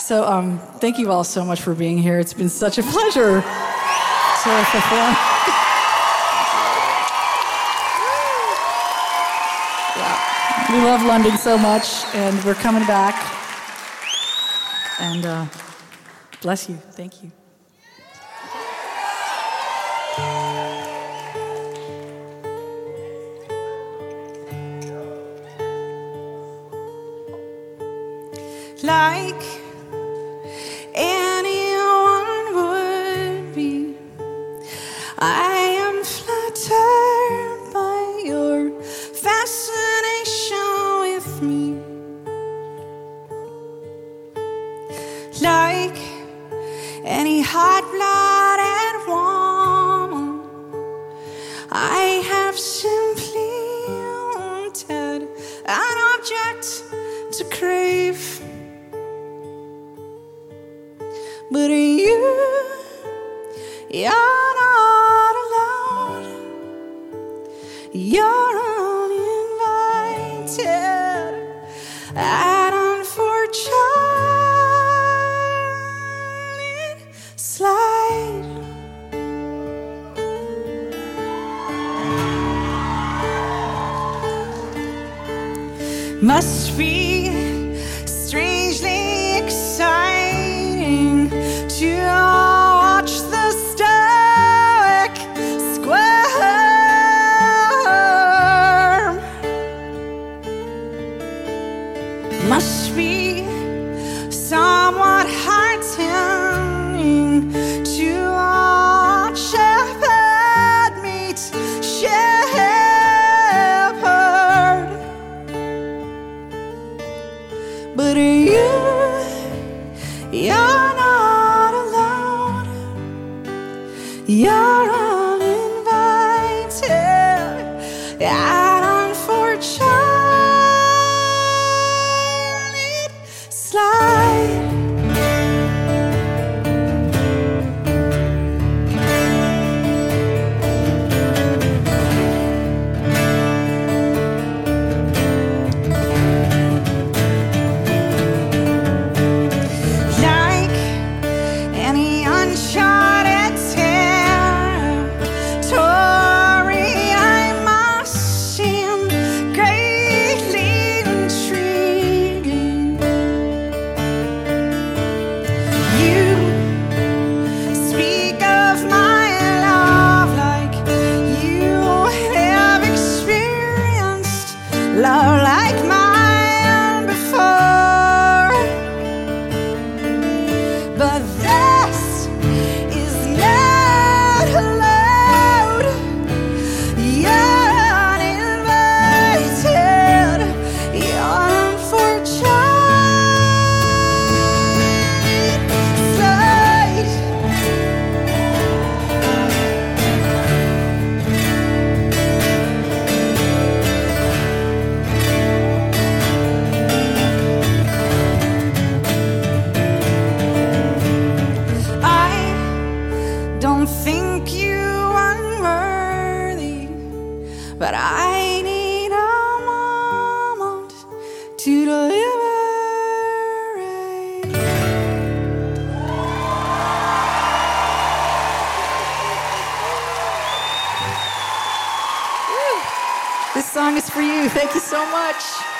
Thank you all so much for being here. It's been such a pleasure to perform. Yeah. We love London so much, and we're coming back. And bless you. Thank you. Like anyone would be, I am flattered by your fascination with me. Like any hot-blooded woman, I have simply wanted an object to crave. But you're not allowed. You're uninvited and unfortunate slide. Must be strangely exciting to watch the stoic squirm. Must be somewhat heartening to watch shepherd meet shepherd. But you're not allowed. You're uninvited and unfortunate slide. Like any uncharted territory, I must seem greatly intriguing. You speak of my love like you have experienced love like mine before. But this is not allowed. You're uninvited. You're unfortunate slide. I don't think you unworthy, but I need a moment to deliberate. This song is for you. Thank you so much.